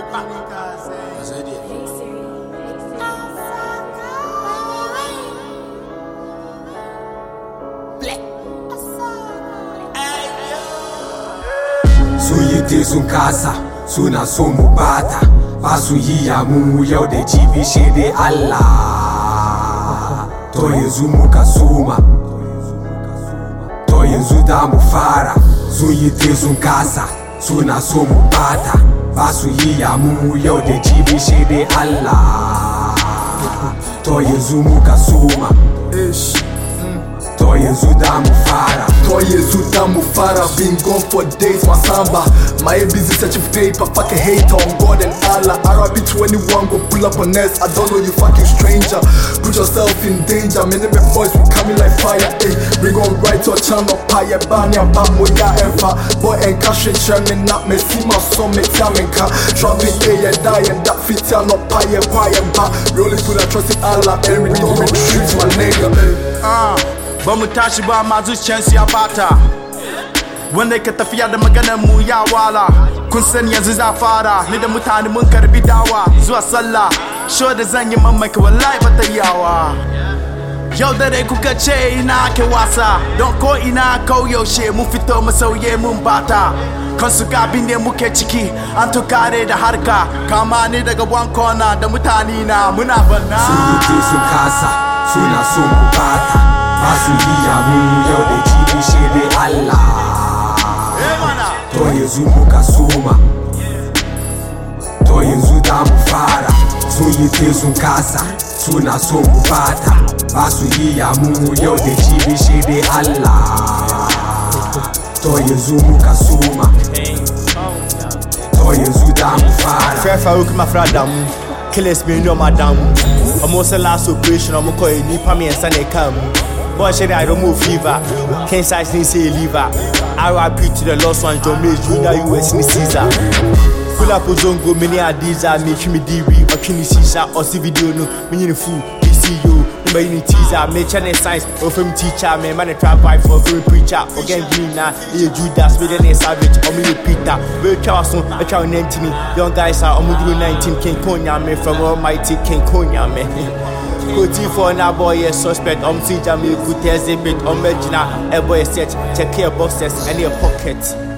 Suyite sun kasa suna so mu bata ba su yi ya mu yau da jibi shi dai Allah to yanzu muka suma to yanzu da mu fara suyite sun kasa suna so mu bata ba su yi ya mu yau da jibi shi dai Allah to yanzu muka suma to yanzu da mu fara been gone for days, my samba. My busy searching for paper, fucking hate on God and Allah. RIP to anyone go pull up on us. I don't know you fucking stranger. Put yourself in danger. Many of my boys will coming like fire. Ay, bring on right to a channel, pie, bani, and bam, moya, ever. Boy, and cash it, chairman, not me, see my son, me, taminka. Trapping, yeah, die, and that fit, no pie, ba. Rolling through the trust in Allah, every door, streets, my nigga. Bamu tashi ba ma zuciyarsu ya bata wanda ka tafiya da maganar mu ya wala kun sani yanzu za fara ni da mutane mun karbi dawa zuwa sallah show da zan yi mamaki wallahi bata yawa yau dare kuka ce ina ke wasa don ko ina yaushe mun fito mu sauye mun bata kansu gabin ne muke ciki an tukare da harka kama ni daga one corner da mutane na muna banna suyite sun kasa suna so mu bata ba su yi ya mu yau da jibi shi dai Allah to yanzu muka suma to yanzu da mu fara suyite sun kasa suna so mu bata ba su yi ya mu yau da jibi shi dai Allah to yanzu muka suma to yanzu da mu fara Fefa uku mafradamu killers me no madam almost a last operation I'm going to nipa me and sane come boy said I don't move fever can't size ni say liver RIP to the lost one John May Junior US ni Caesar pull up zongo many adiza make me DB or kini Caesar or see video no me in fool PCU me in teaser me channel science or film teacher me man trap vibe for film preacher again green na you Judas me then savage or me Peter we Charleston a child named me young guys are on 19 King Konya me from almighty King Konya me Koti for na boy a suspect see jam me good bit on Medina a boy set check your boxes and your pocket